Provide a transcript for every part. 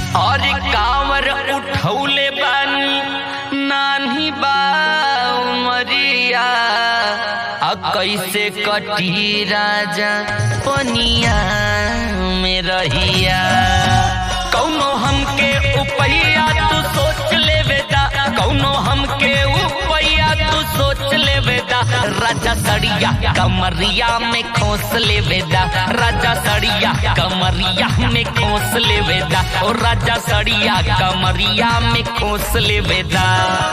और कांवर उठौले बानी नानी बा उमरिया कैसे कटी राजा पनिया में रहिया। कौनो हमके उपैया तू सोच ले बेटा, कौनो हमके उपैया तू सोच ले बेटा। राजा सड़िया कमरिया में खोस ले बेटा, राजा सड़िया कमरिया में खोस ले बेटा, और राजा सड़िया कमरिया में खोस ले बेटा।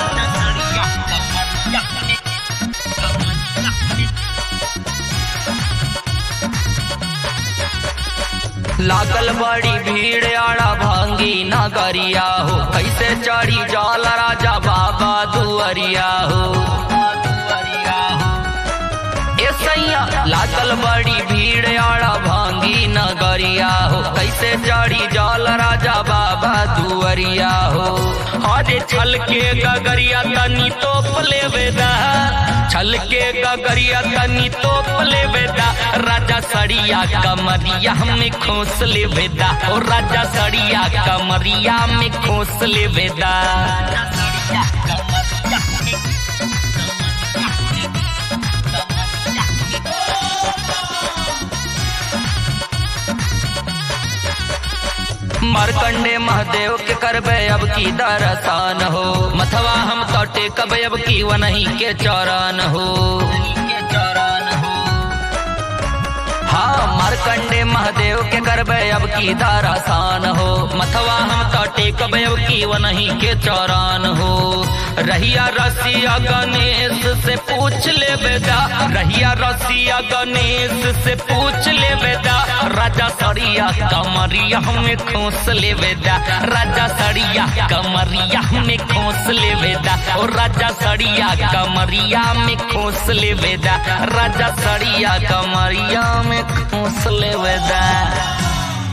लागल बड़ी भीड़ आड़ा भांगी नगरिया हो, कैसे चढ़ी जाल राजा बाबा दुअरिया हो। ऐसैया लागल बड़ी भीड़ आड़ा भांगी नगरिया हो, कैसे चढ़ी जाल राजा बाबा दुअरिया हो। अरे छल के गगरिया तनी तोप ले बेदा, छल के गगरिया तनी तोप ले बेदा। राजा सड़िया कमरिया में खोस ले बेदा, और राजा सड़िया कमरिया में खोस ले बेदा। मार्कंडे महादेव के करबे अब की दरसान हो, मथवा हम तो टेकबे अब की वनही के चौरान हो। हाँ मार्कंडे महादेव के करबे अब की दरसान हो, मथवा हम तो टेकबे अब की वनही के चौरान हो। रहिया रसिया गणेश से पूछ ले बेदा, रहिया रसिया गणेश से पूछ ले बेदा। राजा सड़िया कमरिया में खोस ले बेदा, राजा सड़िया कमरिया में खोस ले बेदा, और राजा सड़िया कमरिया में खोस ले बेदा, राजा सड़िया कमरिया में खोस ले बेदा।